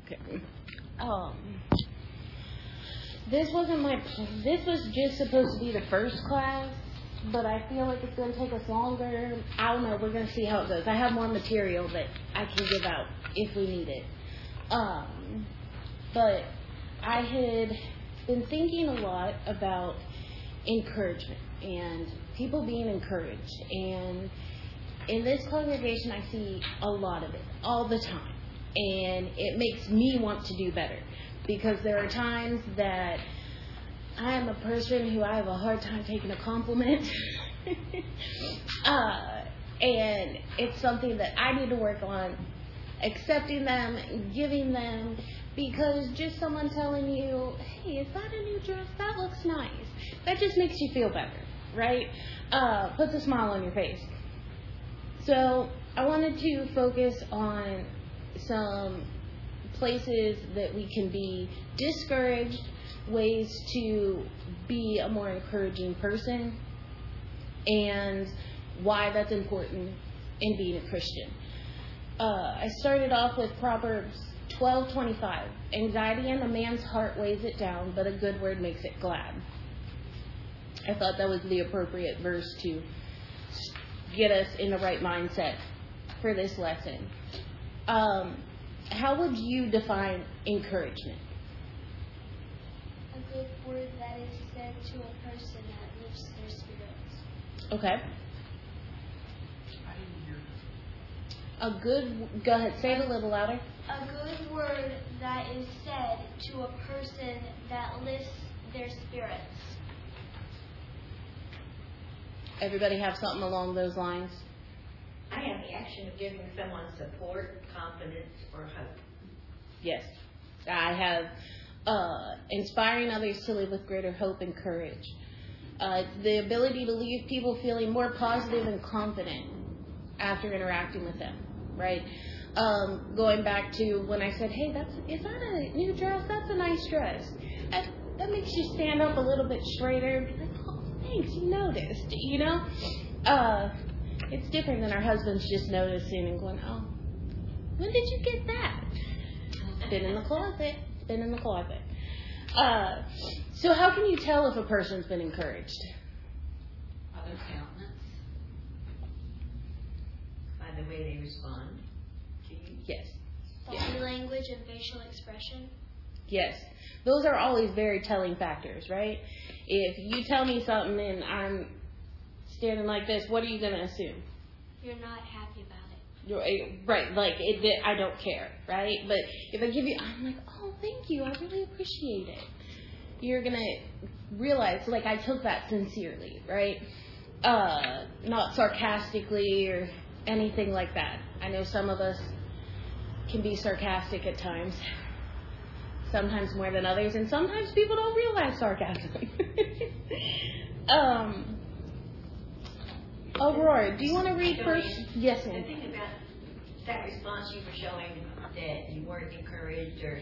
Okay. This was just supposed to be the first class, but I feel like it's going to take us longer. I don't know. We're going to see how it goes. I have more material that I can give out if we need it. But I had been thinking a lot about encouragement and people being encouraged. And in this congregation, I see a lot of it all the time. And it makes me want to do better. Because there are times that I am a person who I have a hard time taking a compliment. And it's something that I need to work on, accepting them, giving them, because just someone telling you, hey, is that a new dress? That looks nice. That just makes you feel better, right? Puts a smile on your face. So I wanted to focus on some places that we can be discouraged, ways to be a more encouraging person, and why that's important in being a Christian. I started off with Proverbs 12:25. Anxiety in a man's heart weighs it down, but a good word makes it glad. I thought that was the appropriate verse to get us in the right mindset for this lesson. How would you define encouragement? A good word that is said to a person that lifts their spirits. Okay. Go ahead, say it a little louder. A good word that is said to a person that lifts their spirits. Everybody have something along those lines? I have the action of giving someone support, confidence, or hope. Yes. I have inspiring others to live with greater hope and courage. The ability to leave people feeling more positive and confident after interacting with them, right? Going back to when I said, hey, is that a new dress? That's a nice dress. That makes you stand up a little bit straighter and be like, oh, thanks, you noticed, you know? It's different than our husbands just noticing and going, oh, when did you get that? It's been in the closet. It's been in the closet. So how can you tell if a person's been encouraged? By their countenance. By the way they respond to you. Yes. Body language and facial expression. Yes. Those are always very telling factors, right? If you tell me something and I'm standing like this, what are you going to assume? You're not happy about it. Right, like I don't care, right? But if I give you, I'm like, oh, thank you, I really appreciate it. You're going to realize, like, I took that sincerely, right? Not sarcastically or anything like that. I know some of us can be sarcastic at times, sometimes more than others, and sometimes people don't realize sarcasm. Aurora, do you want to read first? Yes, ma'am. The thing about that response you were showing that you weren't encouraged, or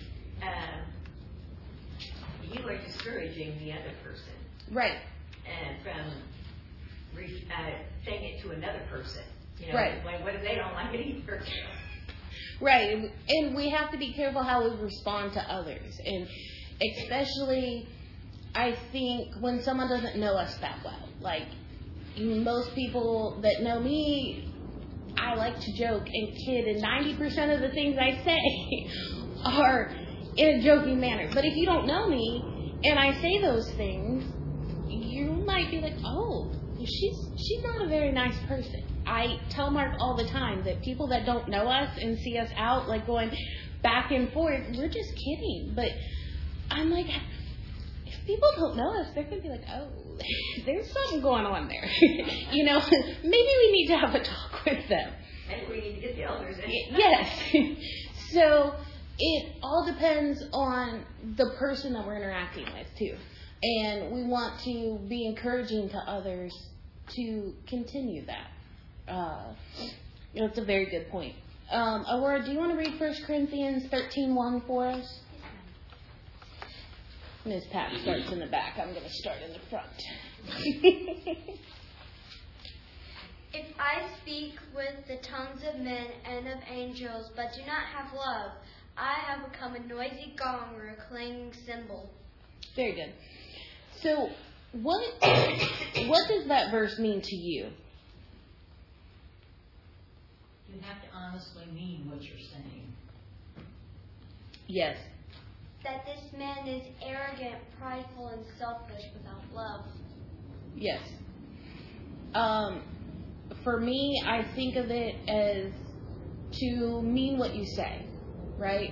you were discouraging the other person. Right. From saying it to another person. You know, right. What if they don't like it either? Right. And we have to be careful how we respond to others. And especially, I think, when someone doesn't know us that well. Like, most people that know me, I like to joke and kid, and 90% of the things I say are in a joking manner. But if you don't know me and I say those things, you might be like, oh, she's not a very nice person. I tell Mark all the time that people that don't know us and see us out, like, going back and forth, we're just kidding. But I'm like, if people don't know us, they're going to be like, oh, there's something going on there. You know, maybe we need to have a talk with them. Maybe we need to get the elders in. Yes. So it all depends on the person that we're interacting with, too. And we want to be encouraging to others to continue that. It's a very good point. Aurora, do you want to read 1 Corinthians 13:1 for us? Ms. Pat starts in the back. I'm going to start in the front. If I speak with the tongues of men and of angels, but do not have love, I have become a noisy gong or a clanging cymbal. Very good. So, what does that verse mean to you? You have to honestly mean what you're saying. Yes. That this man is arrogant, prideful, and selfish without love. Yes. For me, I think of it as to mean what you say, right?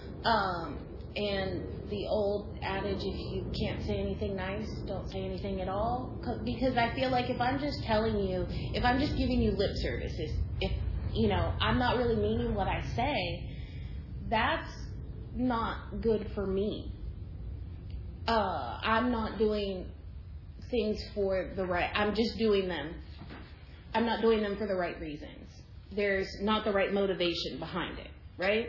And the old adage, if you can't say anything nice, don't say anything at all. Because I feel like if I'm just telling you, if I'm just giving you lip services, if, I'm not really meaning what I say, that's not good for me. I'm not doing things for the right, I'm just doing them. I'm not doing them for the right reasons. There's not the right motivation behind it, right?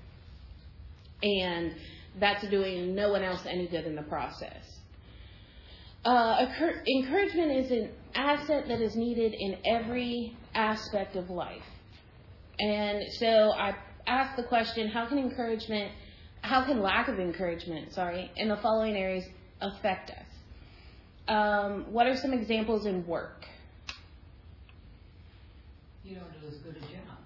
And that's doing no one else any good in the process. Encouragement is an asset that is needed in every aspect of life. And so I asked the question, how can lack of encouragement, in the following areas affect us? What are some examples in work? You don't do as good a job.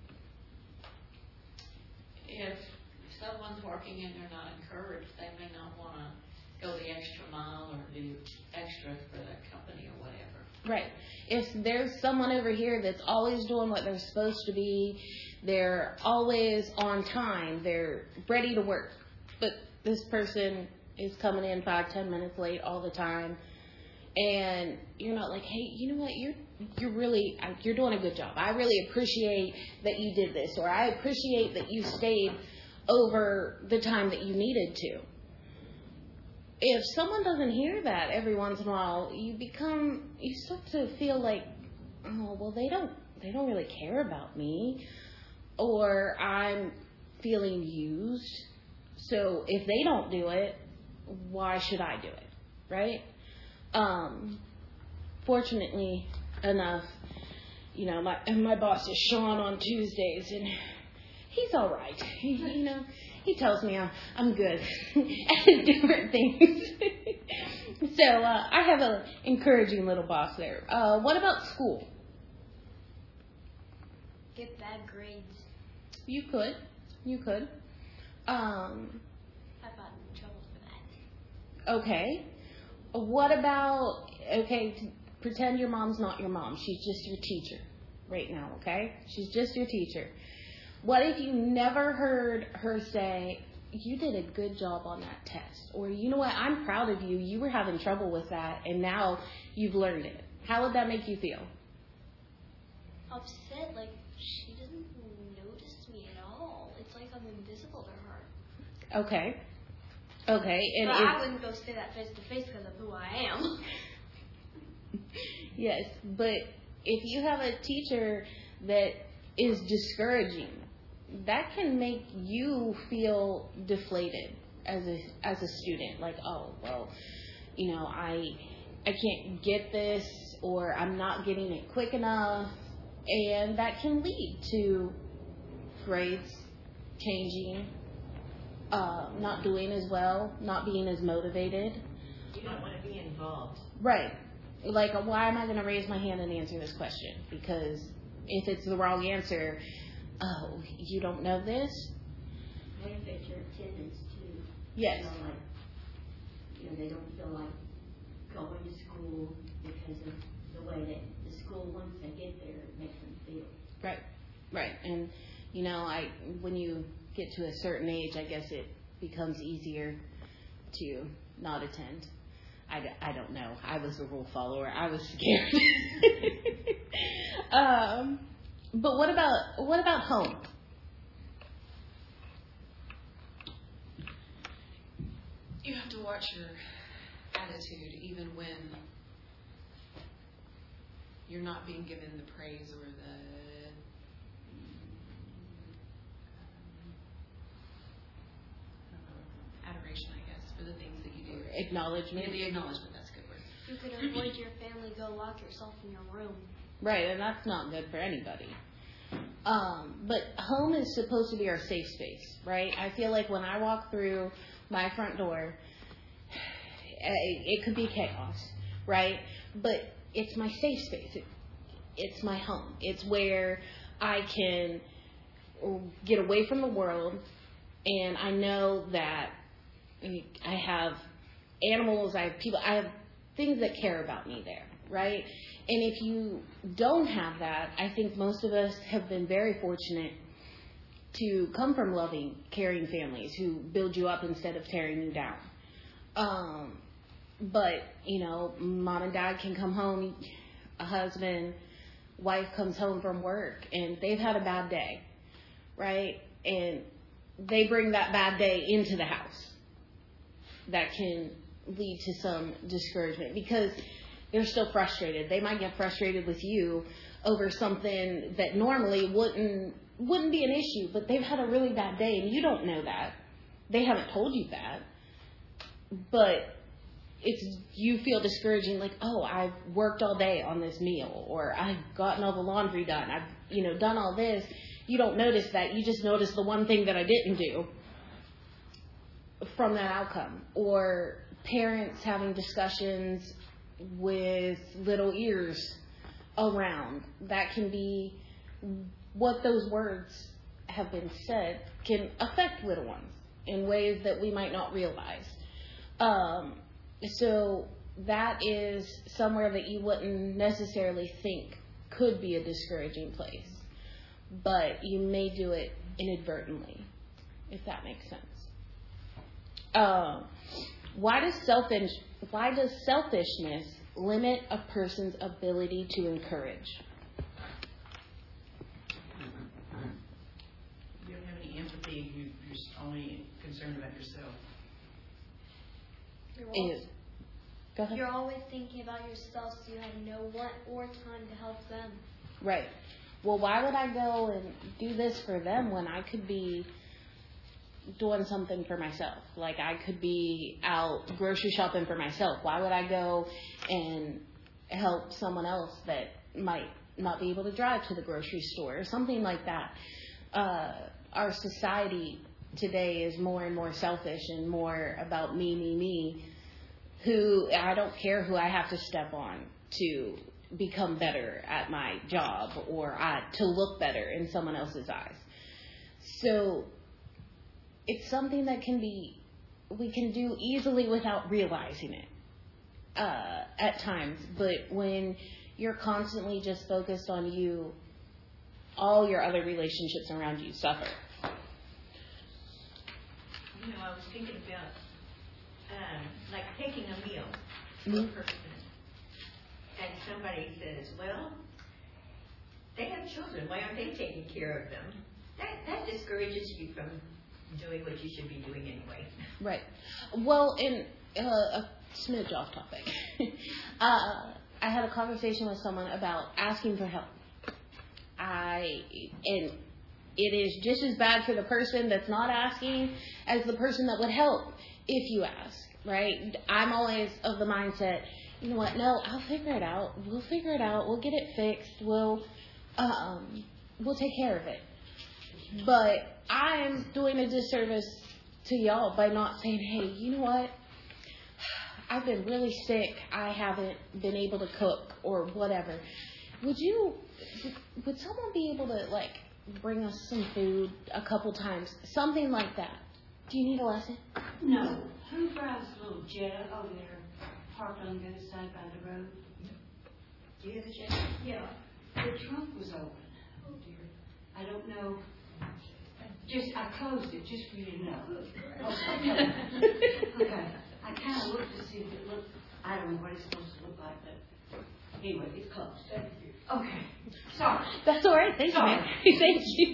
If someone's working and they're not encouraged, they may not want to go the extra mile or do extra for the company or whatever. Right. If there's someone over here that's always doing what they're supposed to be, they're always on time, they're ready to work, but this person is coming in 5-10 minutes late all the time, and you're not like, hey, you know what, you're doing a good job. I really appreciate that you did this, or I appreciate that you stayed over the time that you needed to. If someone doesn't hear that every once in a while, you start to feel like, oh, well, they don't really care about me, or I'm feeling used. So if they don't do it, why should I do it, right? Fortunately enough, my boss is Sean on Tuesdays, and he's all right. He tells me I'm good at different things. So I have an encouraging little boss there. What about school? Get bad grades. You could. I've gotten in trouble for that. Okay. What about, pretend your mom's not your mom. She's just your teacher right now, okay? She's just your teacher. What if you never heard her say, you did a good job on that test? Or, you know what, I'm proud of you. You were having trouble with that, and now you've learned it. How would that make you feel? Upset, like she doesn't notice me at all. It's like I'm invisible to her. Okay. And but I wouldn't go say that face to face because of who I am. Yes, but if you have a teacher that is discouraging, that can make you feel deflated as a student. Like, oh, well, I can't get this, or I'm not getting it quick enough, and that can lead to grades changing, not doing as well, not being as motivated. You don't want to be involved. Right. Like, why am I going to raise my hand and answer this question? Because if it's the wrong answer, oh, you don't know this? What if it's your attendance too? Yes. They don't feel like going to school because of the way that the school, once they get there, it makes them feel. Right. And, when you get to a certain age, I guess it becomes easier to not attend. I don't know. I was a rule follower. I was scared. But what about home? You have to watch your attitude even when you're not being given the praise or the adoration, I guess, for the things that you do. Acknowledgement. Yeah, the acknowledgement, that's a good word. You could avoid your family, go lock yourself in your room. Right, and that's not good for anybody. But home is supposed to be our safe space, right? I feel like when I walk through my front door, it could be chaos, right? But it's my safe space. It's my home. It's where I can get away from the world, and I know that I have animals, I have people, I have things that care about me there, right? And if you don't have that, I think most of us have been very fortunate to come from loving, caring families who build you up instead of tearing you down. But, mom and dad can come home, a husband, wife comes home from work, and they've had a bad day, right? And they bring that bad day into the house. That can lead to some discouragement because they're still frustrated. They might get frustrated with you over something that normally wouldn't be an issue, but they've had a really bad day, and you don't know that. They haven't told you that. But you feel discouraging, like, oh, I've worked all day on this meal, or I've gotten all the laundry done. I've, done all this. You don't notice that. You just notice the one thing that I didn't do from that outcome. Or parents having discussions with little ears around. That can be what those words have been said can affect little ones in ways that we might not realize. So that is somewhere that you wouldn't necessarily think could be a discouraging place, but you may do it inadvertently, if that makes sense. Why does selfishness limit a person's ability to encourage? You don't have any empathy. You're just only concerned about yourself. You're always thinking about yourself, so you have no want or time to help them. Right. Well, why would I go and do this for them when I could be doing something for myself? Like, I could be out grocery shopping for myself. Why would I go and help someone else that might not be able to drive to the grocery store or something like that? Our society today is more and more selfish and more about me. Who I don't care who I have to step on to become better at my job or to look better in someone else's eyes. So it's something that we can do easily without realizing it at times. But when you're constantly just focused on you, all your other relationships around you suffer. I was thinking about like taking a meal to a person, and somebody says, well, they have children, why aren't they taking care of them? That discourages you from doing what you should be doing anyway. Right. Well, in a smidge off topic, I had a conversation with someone about asking for help. And it is just as bad for the person that's not asking as the person that would help if you ask, right? I'm always of the mindset, you know what, no, I'll figure it out. We'll figure it out. We'll get it fixed. We'll take care of it. But I'm doing a disservice to y'all by not saying, hey, you know what? I've been really sick. I haven't been able to cook or whatever. Would someone be able to, bring us some food a couple times? Something like that. Do you need a lesson? No. Who drives a little Jetta over there, parked on the other side by the road? Do you have a Jetta? Yeah. The trunk was open. Oh, dear. I don't know. I closed it just for you to know. Oh, okay. Okay. I kind of looked to see if it looked, I don't know what it's supposed to look like, but anyway, it's closed. Okay. Sorry. That's all right. Thank you. Thank you.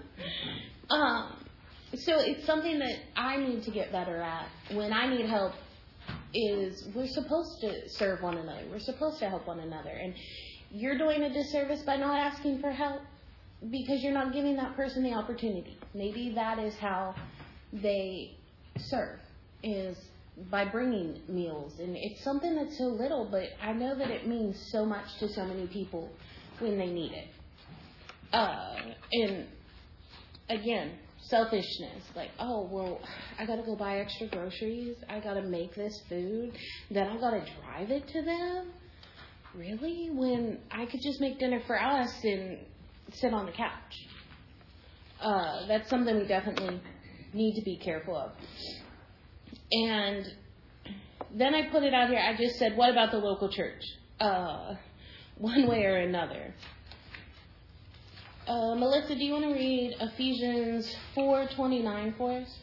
So it's something that I need to get better at. When I need help, is we're supposed to serve one another. We're supposed to help one another. And you're doing a disservice by not asking for help because you're not giving that person the opportunity. Maybe that is how they serve, is by bringing meals. And it's something that's so little, but I know that it means so much to so many people when they need it. And again, selfishness. Like, oh, well, I got to go buy extra groceries. I got to make this food. Then I got to drive it to them. Really? When I could just make dinner for us and sit on the couch. That's something we definitely need to be careful of. And then I put it out here. I just said, what about the local church? One way or another. Melissa, do you want to read Ephesians 4:29 for us?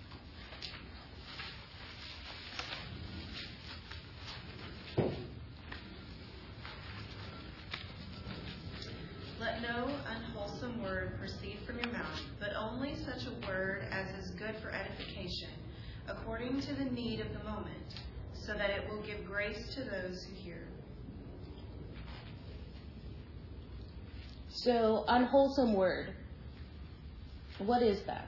Let no unwholesome word proceed from your mouth, but only such a word as is good for edification, according to the need of the moment, so that it will give grace to those who hear. So, unwholesome word. What is that?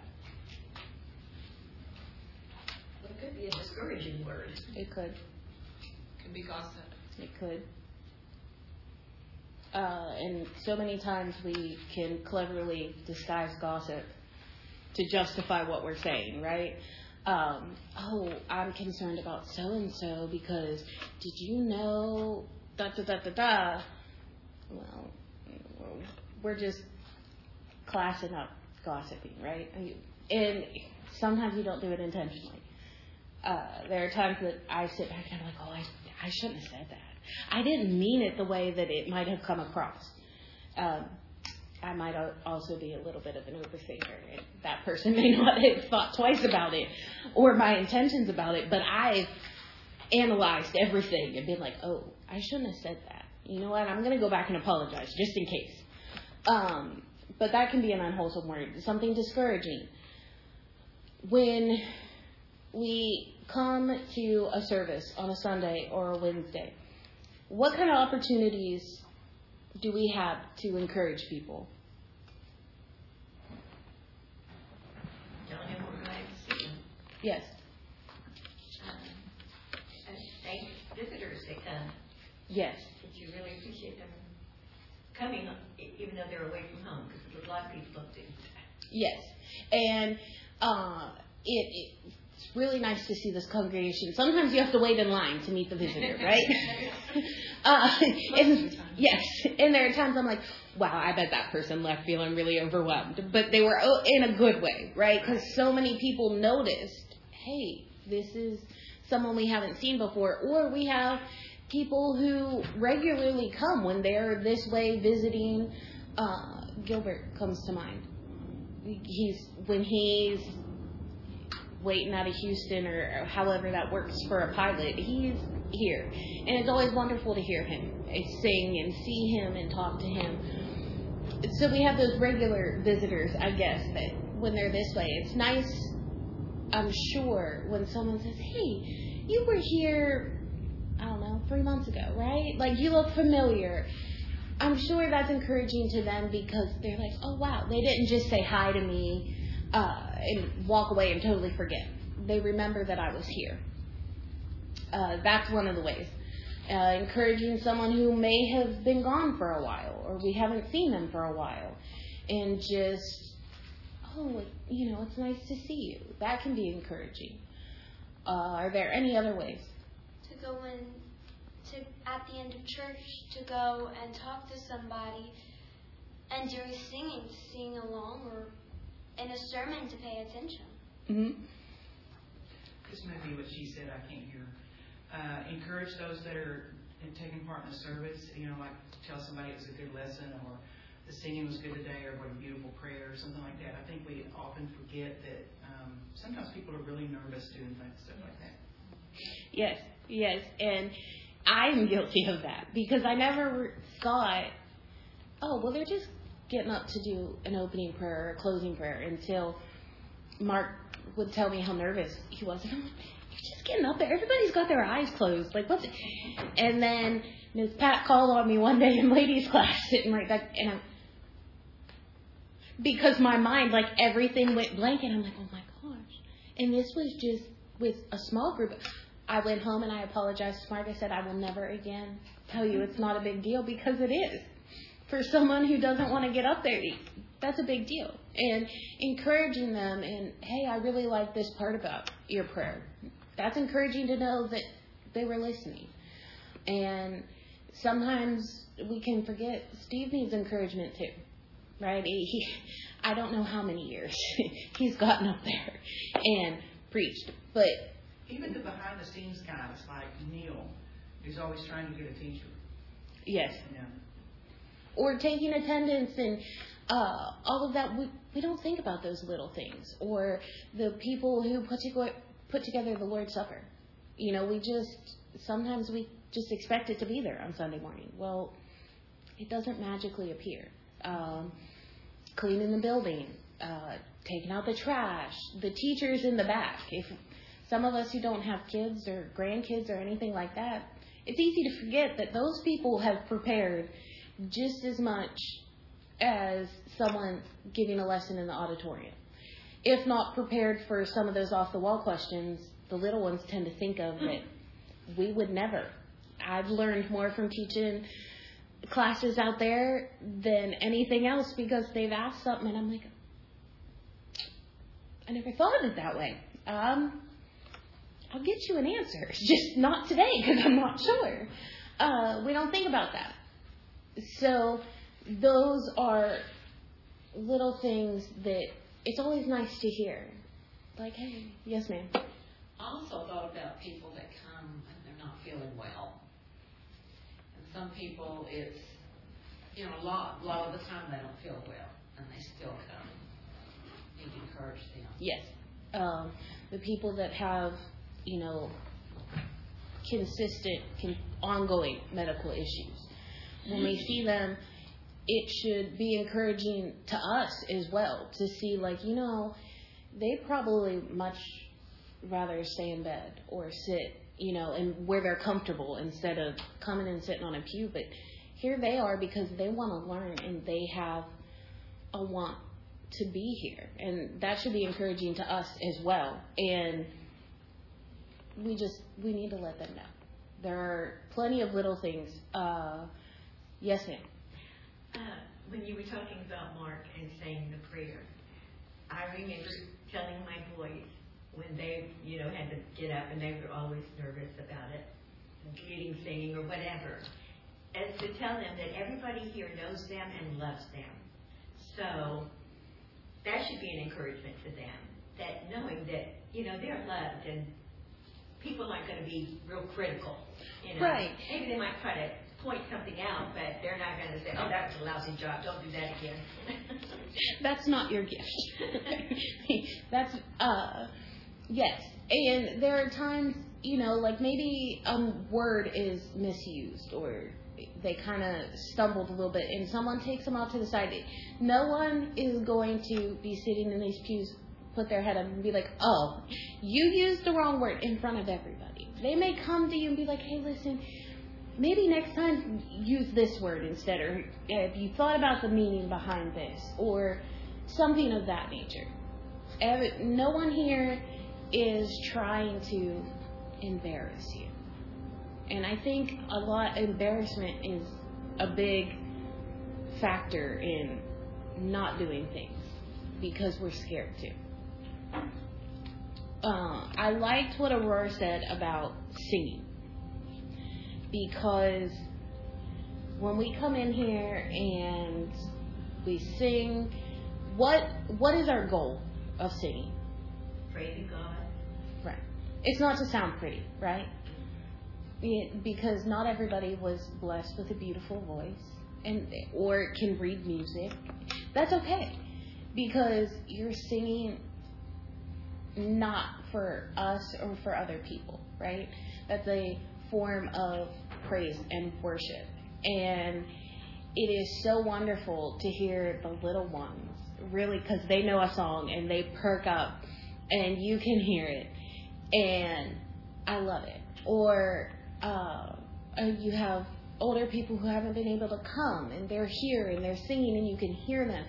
Well, it could be a discouraging word. It could. Can be gossip. It could. And so many times we can cleverly disguise gossip to justify what we're saying, right? Oh, I'm concerned about so-and-so because did you know da-da-da-da-da? Well, we're just classing up gossiping, right? And sometimes you don't do it intentionally. There are times that I sit back and I'm like, oh, I shouldn't have said that. I didn't mean it the way that it might have come across. I might also be a little bit of an overthinker, and that person may not have thought twice about it or my intentions about it, but I've analyzed everything and been like, oh, I shouldn't have said that. You know what? I'm going to go back and apologize just in case. But that can be an unwholesome word, something discouraging. When we come to a service on a Sunday or a Wednesday, what kind of opportunities do we have to encourage people? Telling them we're glad to see them. Yes. And thank visitors that come. Yes. That you really appreciate them coming, even though they're away from home, because a lot of people don't do. Yes. And it's really nice to see this congregation. Sometimes you have to wait in line to meet the visitor, right? Yes. And there are times I'm like, wow, I bet that person left feeling really overwhelmed. But they were in a good way, right? Because so many people noticed, hey, this is someone we haven't seen before. Or we have people who regularly come when they're this way visiting. Gilbert comes to mind. When he's waiting out of Houston or however that works for a pilot, he's here. And it's always wonderful to hear him sing and see him and talk to him. So we have those regular visitors, I guess, that when they're this way, it's nice, I'm sure, when someone says, hey, you were here, I don't know, 3 months ago, right? Like, you look familiar. I'm sure that's encouraging to them because they're like, oh, wow, they didn't just say hi to me and walk away and totally forget. They remember that I was here. That's one of the ways. Encouraging someone who may have been gone for a while or we haven't seen them for a while. And just, oh, it's nice to see you. That can be encouraging. Are there any other ways? To go at the end of church, to go and talk to somebody, and during singing, to sing along, or in a sermon to pay attention. Mm-hmm. This may be what she said, I can't hear. Encourage those that are taking part in the service, like tell somebody it was a good lesson, or the singing was good today, or what a beautiful prayer, or something like that. I think we often forget that sometimes people are really nervous doing stuff like that. Yes, and I'm guilty of that because I never thought, oh, well, they're just getting up to do an opening prayer or a closing prayer until Mark would tell me how nervous he was. And I'm like, you're just getting up there. Everybody's got their eyes closed. Like, what's it? And then Ms. Pat called on me one day in ladies' class, sitting right back, and because my mind, like, everything went blank, and I'm like, oh my gosh. And this was just with a small group. I went home and I apologized to Mark. I said, I will never again tell you it's not a big deal because it is. For someone who doesn't want to get up there, that's a big deal. And encouraging them, and hey, I really like this part about your prayer. That's encouraging to know that they were listening. And sometimes we can forget Steve needs encouragement too, right? I don't know how many years he's gotten up there and preached, but even the behind the scenes guys like Neil, who's always trying to get a teacher. Yes. Yeah. Or taking attendance and all of that. We don't think about those little things. Or the people who put together the Lord's Supper. You know, sometimes we just expect it to be there on Sunday morning. Well, it doesn't magically appear. Cleaning the building, taking out the trash, the teachers in the back. If some of us who don't have kids or grandkids or anything like that, it's easy to forget that those people have prepared just as much as someone giving a lesson in the auditorium. If not prepared for some of those off-the-wall questions, the little ones tend to think of that we would never. I've learned more from teaching classes out there than anything else because they've asked something and I'm like, I never thought of it that way. I'll get you an answer. Just not today because I'm not sure. We don't think about that. So those are little things that it's always nice to hear. Like, hey, yes, ma'am. I also thought about people that come and they're not feeling well. And some people, it's, a lot of the time they don't feel well, and they still come. You need to encourage them. Yes. The people that have, consistent, ongoing medical issues. When we see them, it should be encouraging to us as well to see, they probably much rather stay in bed or sit, and where they're comfortable instead of coming and sitting on a pew. But here they are because they want to learn and they have a want to be here. And that should be encouraging to us as well. And we need to let them know. There are plenty of little things. Yes, ma'am. When you were talking about Mark and saying the prayer, I remember telling my boys when they, had to get up and they were always nervous about it, leading singing or whatever, as to tell them that everybody here knows them and loves them. So that should be an encouragement to them, that knowing that, they're loved and people aren't going to be real critical. Right. Maybe they might try to point something out, but they're not going to say, oh, that was a lousy job, don't do that again. That's not your gift. That's, yes. And there are times, maybe a word is misused or they kind of stumbled a little bit and someone takes them out to the side. No one is going to be sitting in these pews, put their head up and be like, oh, you used the wrong word in front of everybody. They may come to you and be like, hey, listen, maybe next time use this word instead, or if you thought about the meaning behind this, or something of that nature. No one here is trying to embarrass you. And I think embarrassment is a big factor in not doing things because we're scared to. I liked what Aurora said about singing. Because when we come in here and we sing, what is our goal of singing? Pray to God. Right. It's not to sound pretty, right? Because not everybody was blessed with a beautiful voice or can read music. That's okay. Because you're singing not for us or for other people, right? That's a form of praise and worship. And it is so wonderful to hear the little ones, really, because they know a song and they perk up and you can hear it. And I love it. Or you have older people who haven't been able to come and they're here and they're singing and you can hear them.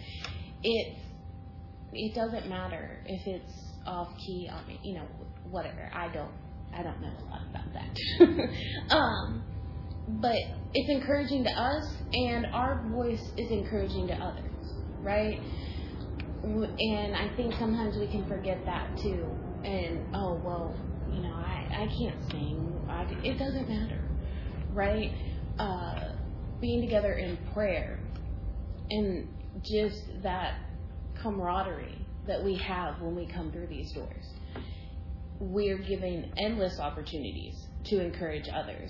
It doesn't matter if it's off key, whatever. I don't know a lot about that. but it's encouraging to us, and our voice is encouraging to others, right? And I think sometimes we can forget that too. And, oh, well, you know, I can't sing. It doesn't matter, right? Being together in prayer and just that camaraderie that we have when we come through these doors. We're given endless opportunities to encourage others.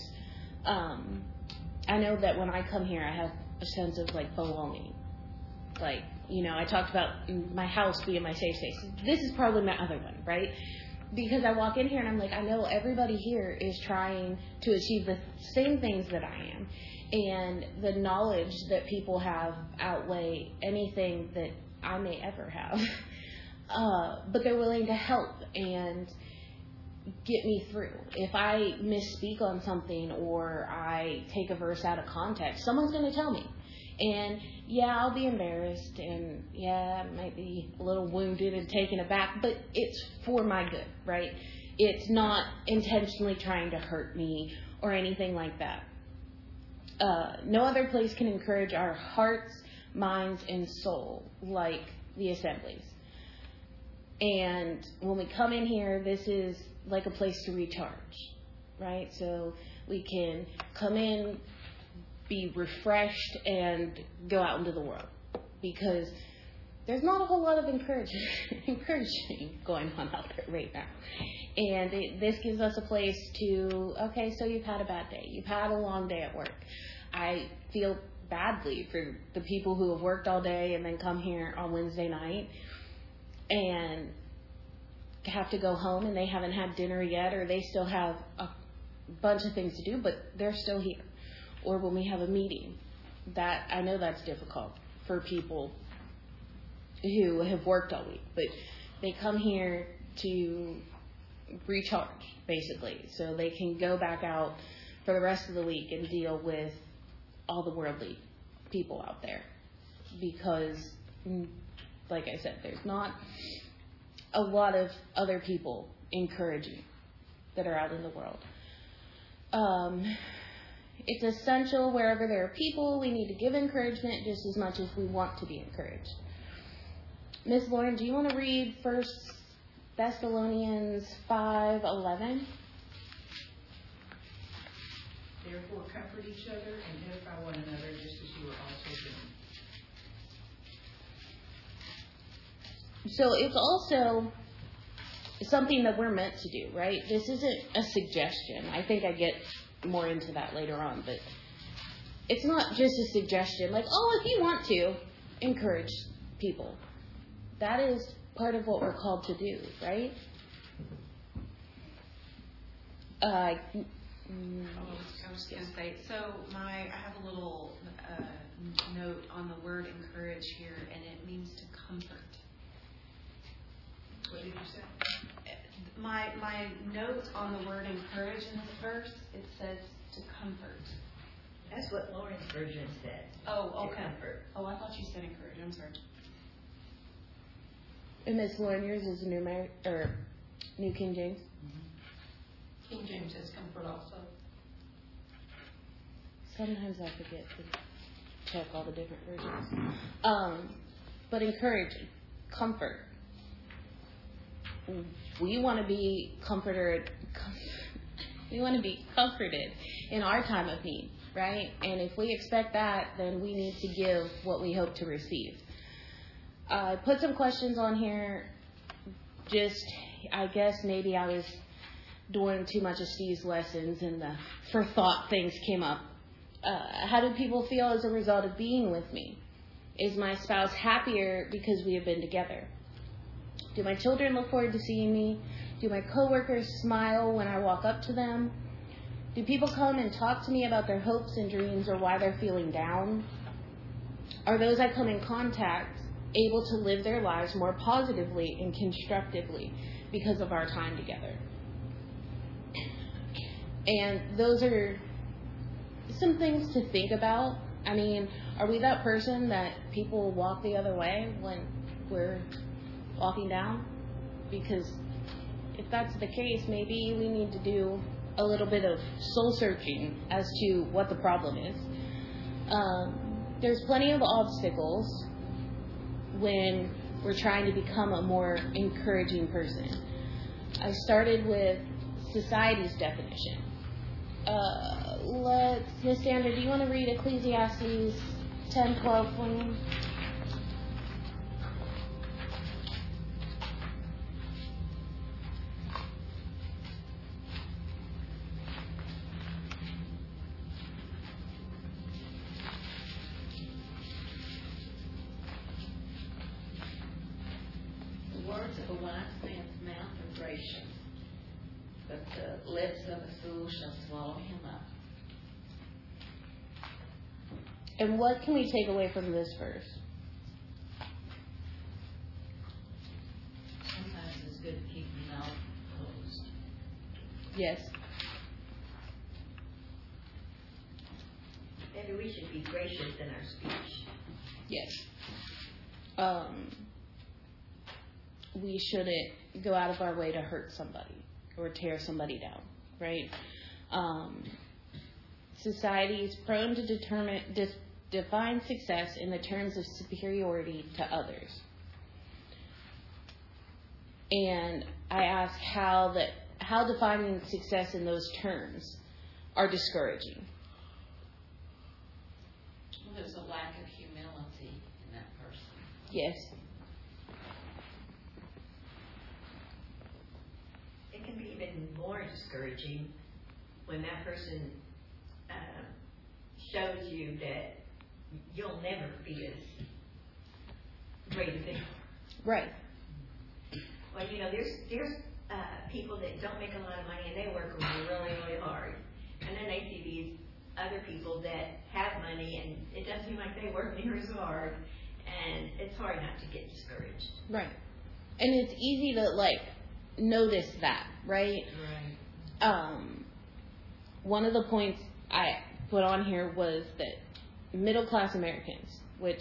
I know that when I come here, I have a sense of, like, belonging. Like, you know, I talked about my house being my safe space. This is probably my other one, right? Because I walk in here and I'm like, I know everybody here is trying to achieve the same things that I am. And the knowledge that people have outweigh anything that I may ever have. But they're willing to help and get me through. If I misspeak on something or I take a verse out of context, someone's going to tell me. And yeah, I'll be embarrassed, and yeah, I might be a little wounded and taken aback, but it's for my good, right? It's not intentionally trying to hurt me or anything like that. No other place can encourage our hearts, minds, and soul like the assemblies. And when we come in here, this is like a place to recharge, right? So we can come in, be refreshed, and go out into the world, because there's not a whole lot of encouraging going on out there right now. And this gives us a place to, okay, so you've had a bad day. You've had a long day at work. I feel badly for the people who have worked all day and then come here on Wednesday night and have to go home and they haven't had dinner yet, or they still have a bunch of things to do, but they're still here. Or when we have a meeting, that I know that's difficult for people who have worked all week, but they come here to recharge, basically, so they can go back out for the rest of the week and deal with all the worldly people out there. Because, like I said, there's not a lot of other people encouraging that are out in the world. It's essential wherever there are people, we need to give encouragement just as much as we want to be encouraged. Miss Lauren, do you want to read 1 Thessalonians 5:11? Therefore, comfort each other and edify one another, just as you are also doing. So it's also something that we're meant to do, right? This isn't a suggestion. I think I get more into that later on, but it's not just a suggestion like, oh, if you want to, encourage people. That is part of what we're called to do, right? I was going to say, so I have a little note on the word encourage here, and it means to comfort. What did you say? My note on the word encourage in this verse, it says to comfort. That's what Lauren's version said. Oh, okay. To comfort. Oh, I thought you said encourage. I'm sorry. And Miss Lauren, yours is New King James? Mm-hmm. King James says comfort also. Sometimes I forget to check all the different versions. But encourage, comfort. We want to be comforted. We want to be comforted in our time of need, right? And if we expect that, then we need to give what we hope to receive. I put some questions on here. Just, I guess maybe I was doing too much of Steve's lessons and the for thought things came up. How do people feel as a result of being with me? Is my spouse happier because we have been together? Do my children look forward to seeing me? Do my coworkers smile when I walk up to them? Do people come and talk to me about their hopes and dreams or why they're feeling down? Are those I come in contact able to live their lives more positively and constructively because of our time together? And those are some things to think about. I mean, are we that person that people walk the other way when we're walking down? Because if that's the case, maybe we need to do a little bit of soul searching as to what the problem is. There's plenty of obstacles when we're trying to become a more encouraging person. I started with society's definition. Miss Sandra, do you want to read Ecclesiastes 10:12 for me? The words of a wise man's mouth are gracious, but the lips of a fool shall swallow him up. And what can we take away from this verse? Sometimes it's good to keep your mouth closed. Yes. Maybe we should be gracious in our speech. Yes. We shouldn't go out of our way to hurt somebody or tear somebody down, right? Society is prone to define success in the terms of superiority to others. And I ask how defining success in those terms are discouraging. Well, there's a lack of humility in that person. Yes. It can be even more discouraging when that person shows you that you'll never be as great as they are. Right. Well, there's people that don't make a lot of money and they work really, really hard. And then they see these other people that have money and it doesn't seem like they work near as hard. And it's hard not to get discouraged. Right. And it's easy to, notice that, right? Right. One of the points I put on here was that middle-class Americans, which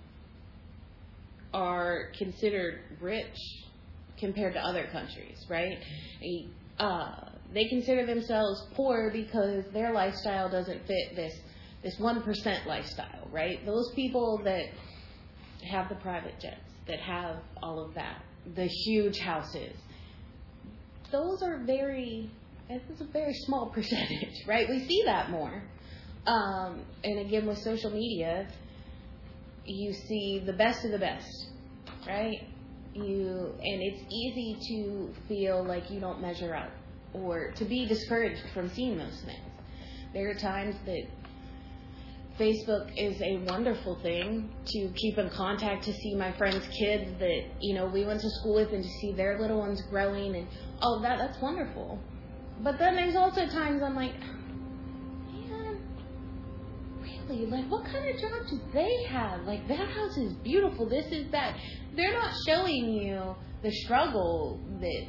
are considered rich compared to other countries, right? They consider themselves poor because their lifestyle doesn't fit this 1% lifestyle, right? Those people that have the private jets, that have all of that, the huge houses, it's a very small percentage, right? We see that more. And again, with social media, you see the best of the best, right? And it's easy to feel like you don't measure up or to be discouraged from seeing those things. There are times that Facebook is a wonderful thing to keep in contact, to see my friends' kids that, we went to school with and to see their little ones growing and all of that. That's wonderful. But then there's also times I'm like, man, really? What kind of job do they have? That house is beautiful. This is that. They're not showing you the struggle that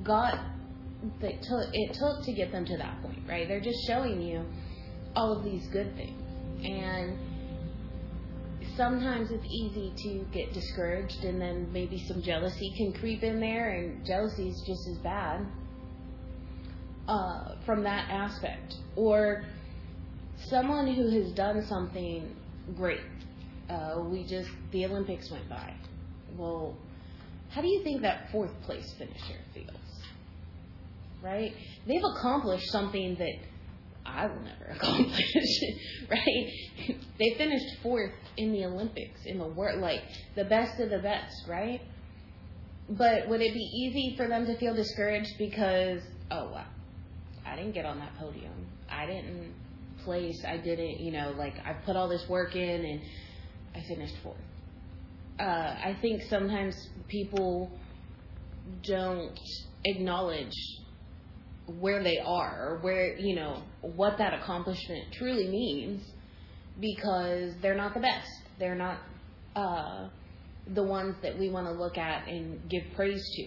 it took to get them to that point, right? They're just showing you all of these good things. And sometimes it's easy to get discouraged, and then maybe some jealousy can creep in there, and jealousy is just as bad from that aspect. Or someone who has done something great. The Olympics went by. Well, how do you think that fourth place finisher feels? Right? They've accomplished something that I will never accomplish, right? They finished fourth in the Olympics, in the world, the best of the best, right? But would it be easy for them to feel discouraged because, oh, wow, I didn't get on that podium. I didn't place. I didn't, I put all this work in and I finished fourth. I think sometimes people don't acknowledge where they are or where, what that accomplishment truly means because they're not the best. They're not the ones that we want to look at and give praise to.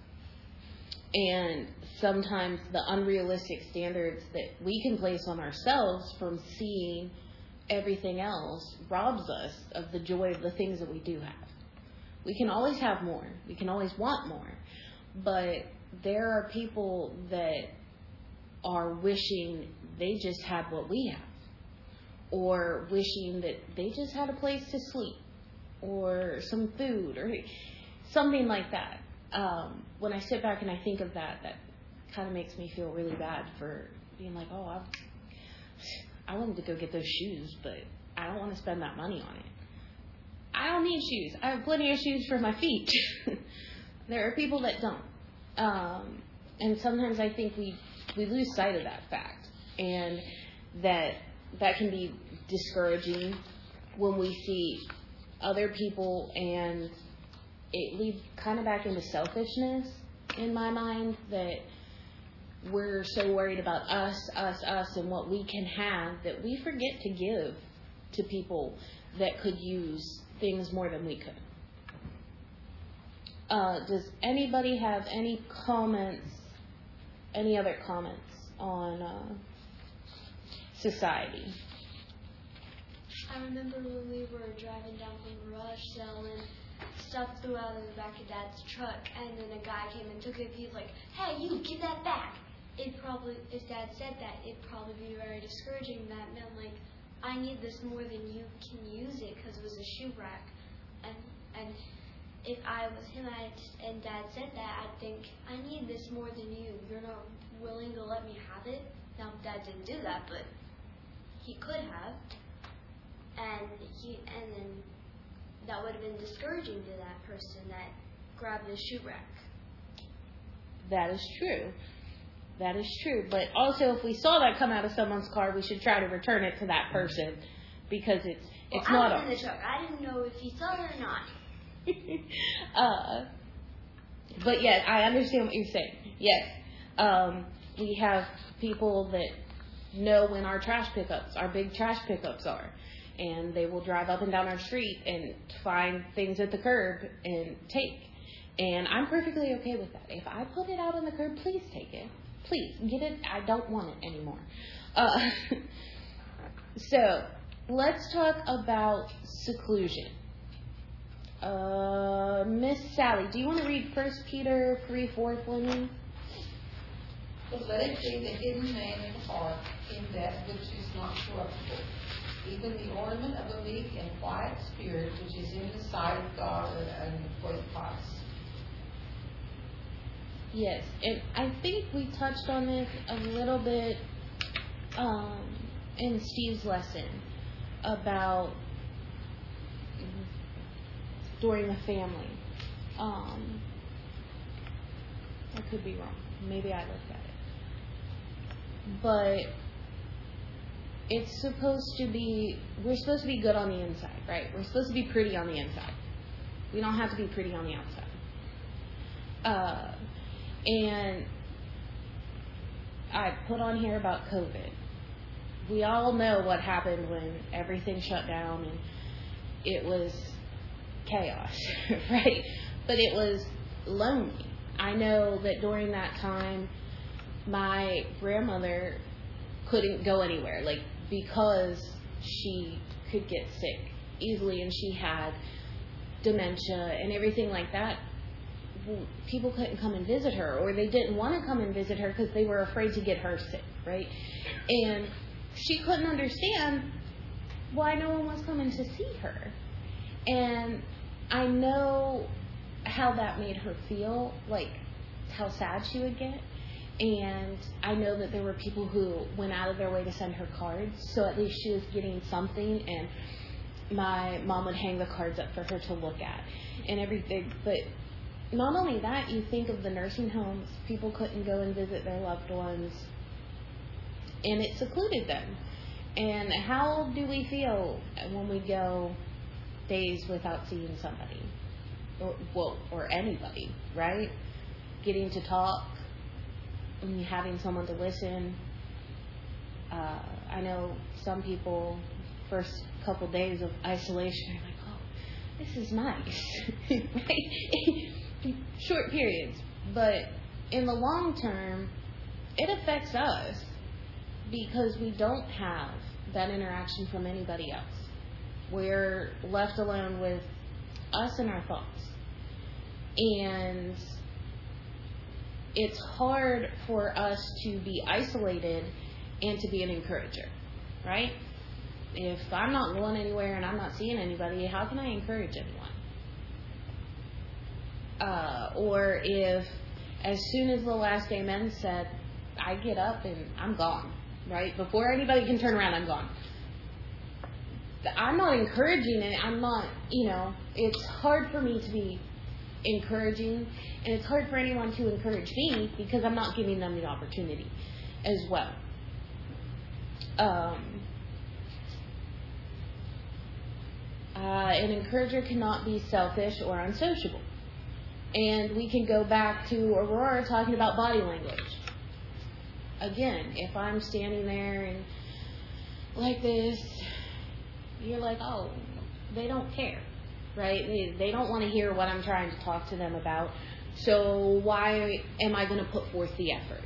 And sometimes the unrealistic standards that we can place on ourselves from seeing everything else robs us of the joy of the things that we do have. We can always have more. We can always want more. But there are people that are wishing they just had what we have, or wishing that they just had a place to sleep, or some food, or something like that. When I sit back and I think of that, that kind of makes me feel really bad for being like, oh, I wanted to go get those shoes, but I don't want to spend that money on it. I don't need shoes. I have plenty of shoes for my feet. There are people that don't. And sometimes I think we lose sight of that fact. And that can be discouraging when we see other people, and it leads kind of back into selfishness in my mind, that we're so worried about us, and what we can have that we forget to give to people that could use things more than we could. Does anybody have any other comments on society? I remember when we were driving down from the garage sale and stuff flew out of the back of Dad's truck, and then a guy came and took it. He was like, "Hey, you, give that back." If Dad said that, it'd probably be very discouraging. That meant, like, I need this more than you can use it, because it was a shoe rack. And if I was him and Dad said that, I'd think, I need this more than you. You're not willing to let me have it. Now, Dad didn't do that, but he could have. And then that would have been discouraging to that person that grabbed the shoe rack. That is true. That is true. But also, if we saw that come out of someone's car, we should try to return it to that person, because it's not ours. I was in the truck. I didn't know if he saw it or not. But yes, I understand what you're saying. Yes, we have people that know when our big trash pickups are, and they will drive up and down our street and find things at the curb and take. And I'm perfectly okay with that. If I put it out on the curb, please take it. Please get it. I don't want it anymore. So let's talk about seclusion. Miss Sally, do you want to read 1 Peter 3:4 for me? But let it be the hidden thing in the heart, in that which is not corruptible, even the ornament of a meek and quiet spirit, which is in the sight of God and of great price. Yes, and I think we touched on this a little bit in Steve's lesson about during the family. I could be wrong. Maybe I looked at it. But it's supposed to be, we're supposed to be good on the inside, right? We're supposed to be pretty on the inside. We don't have to be pretty on the outside. And I put on here about COVID. We all know what happened when everything shut down and it was chaos, right? But it was lonely. I know that during that time, my grandmother couldn't go anywhere, like, because she could get sick easily and she had dementia and everything like that. People couldn't come and visit her, or they didn't want to come and visit her because they were afraid to get her sick, right? And she couldn't understand why no one was coming to see her. And I know how that made her feel, like how sad she would get. And I know that there were people who went out of their way to send her cards, so at least she was getting something, and my mom would hang the cards up for her to look at and everything. But not only that, you think of the nursing homes, people couldn't go and visit their loved ones, and it secluded them. And how do we feel when we go days without seeing somebody, or anybody, right? Getting to talk, and having someone to listen. I know some people, first couple days of isolation, are like, oh, this is nice, right? Short periods, but in the long term, it affects us because we don't have that interaction from anybody else. We're left alone with us and our thoughts. And it's hard for us to be isolated and to be an encourager, right? If I'm not going anywhere and I'm not seeing anybody, how can I encourage anyone? Or if as soon as the last amen said, I get up and I'm gone, right? Before anybody can turn around, I'm gone. I'm not encouraging it. I'm not, it's hard for me to be encouraging, and it's hard for anyone to encourage me because I'm not giving them the opportunity as well. An encourager cannot be selfish or unsociable. And we can go back to Aurora talking about body language. Again, if I'm standing there and like this, you're like, oh, they don't care, right? They don't want to hear what I'm trying to talk to them about. So why am I going to put forth the effort?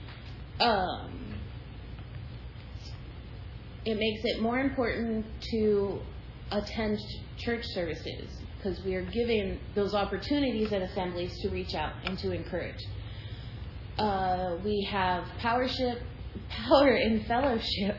It makes it more important to attend church services because we are given those opportunities at assemblies to reach out and to encourage. We have power in fellowship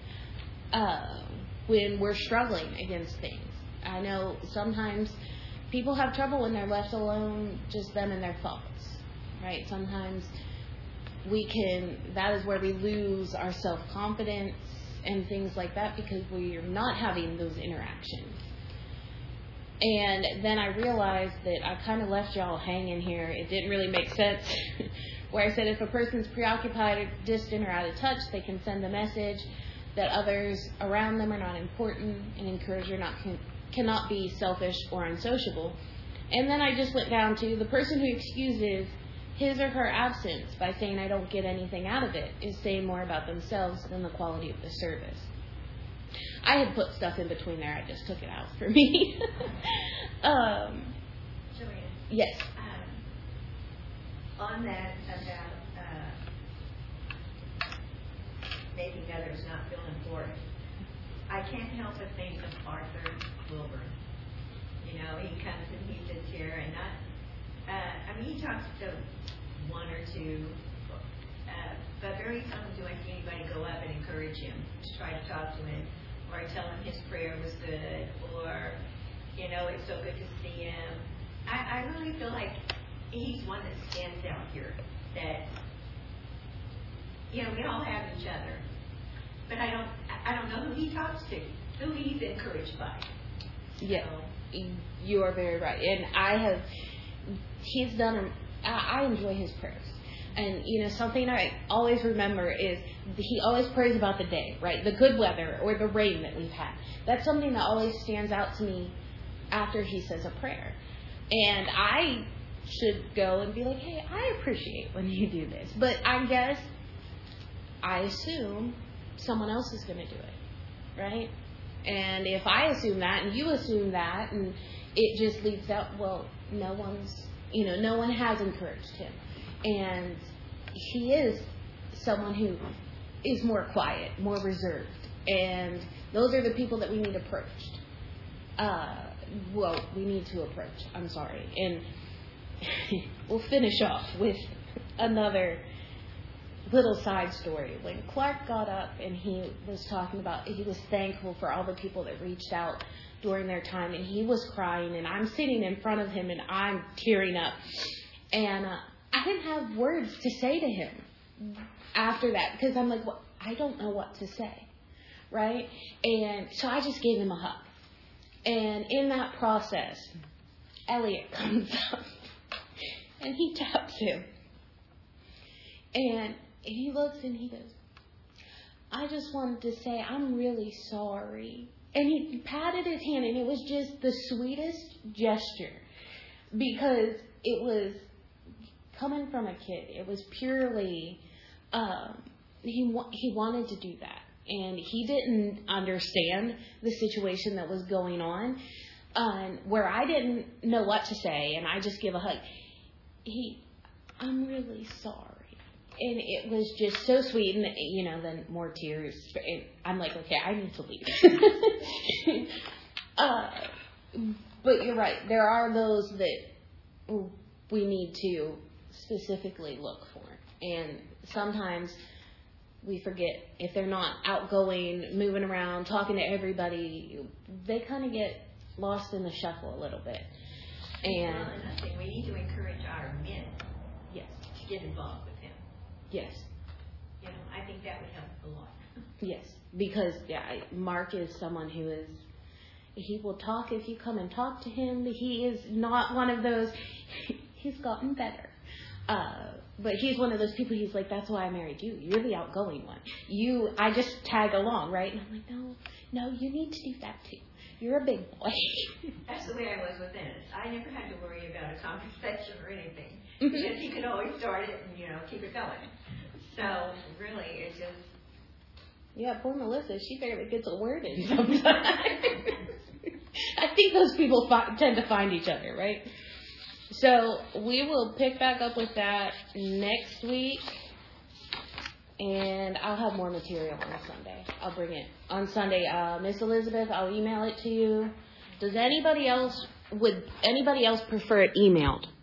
when we're struggling against things. I know sometimes people have trouble when they're left alone, just them and their thoughts, right? Sometimes that is where we lose our self-confidence and things like that because we're not having those interactions. And then I realized that I kind of left y'all hanging here. It didn't really make sense where I said if a person's preoccupied or distant or out of touch, they can send the message that others around them are not important. An encourager cannot be selfish or unsociable. And then I just went down to the person who excuses his or her absence by saying I don't get anything out of it is saying more about themselves than the quality of the service. I had put stuff in between there. I just took it out for me. Joanne. Yes. On that about making others not feel important, I can't help but think of Arthur Wilburn. He comes and he sits here and he talks to one or two, but very seldom do I see anybody go up and encourage him to try to talk to him or tell him his prayer was good or, it's so good to see him. I really feel like he's one that stands out here that, we all have each other, but I don't know who he talks to, who he's encouraged by. Yeah, you are very right. And I enjoy his prayers. And, something I always remember is he always prays about the day, right? The good weather or the rain that we've had. That's something that always stands out to me after he says a prayer. And I should go and be like, hey, I appreciate when you do this. But I assume someone else is going to do it, right? And if I assume that and you assume that and it just leads out, well, no one has encouraged him. And he is someone who is more quiet, more reserved. And those are the people that we need approached. We need to approach. I'm sorry. And we'll finish off with another little side story. When Clark got up and he was talking about, he was thankful for all the people that reached out during their time, and he was crying, and I'm sitting in front of him, and I'm tearing up. And I didn't have words to say to him after that, because I'm like, well, I don't know what to say, right? And so I just gave him a hug. And in that process, Elliot comes up, and he taps him. And he looks and he goes, I just wanted to say I'm really sorry. And he patted his hand, and it was just the sweetest gesture because it was coming from a kid. It was purely, he wanted to do that. And he didn't understand the situation that was going on, where I didn't know what to say, and I just give a hug. I'm really sorry. And it was just so sweet, and then more tears. And I'm like, okay, I need to leave. But you're right. There are those that we need to specifically look for. And sometimes we forget if they're not outgoing, moving around, talking to everybody, they kind of get lost in the shuffle a little bit. And well, and I think we need to encourage our men yes, to get involved with him. yes, You know, I think that would help a lot. yes, because Mark is someone who is, he will talk if you come and talk to him. He is not one of those, he's gotten better. But he's one of those people, he's like, that's why I married you. You're the outgoing one. I just tag along, right? And I'm like, no, you need to do that too. You're a big boy. That's the way I was with Ennis. I never had to worry about a conversation or anything. Because he could always start it and, keep it going. So, really, it's just... Yeah, poor Melissa, she barely gets a word in sometimes. I think those people tend to find each other, right? So we will pick back up with that next week, and I'll have more material on Sunday. I'll bring it on Sunday. Miss Elizabeth, I'll email it to you. Would anybody else prefer it emailed?